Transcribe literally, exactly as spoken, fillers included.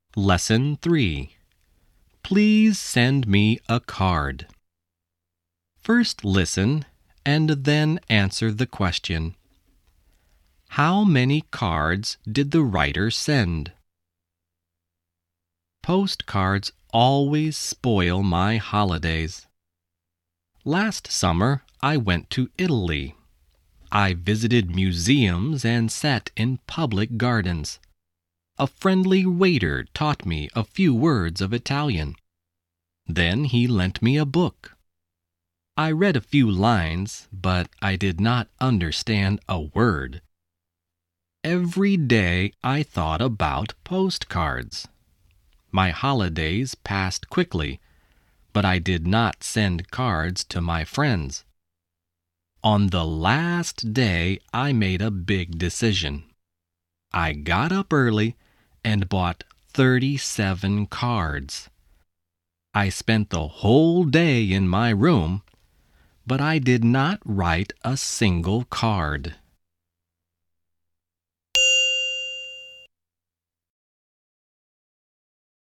Lesson three. Please send me a card. First listen and then answer the question. How many cards did the writer send? Postcards always spoil my holidays. Last summer, I went to Italy. I visited museums and sat in public gardens. A friendly waiter taught me a few words of Italian. Then he lent me a book. I read a few lines, but I did not understand a word. Every day I thought about postcards. My holidays passed quickly, but I did not send cards to my friends. On the last day, I made a big decision. I got up early and bought thirty-seven cards. I spent the whole day in my room, but I did not write a single card.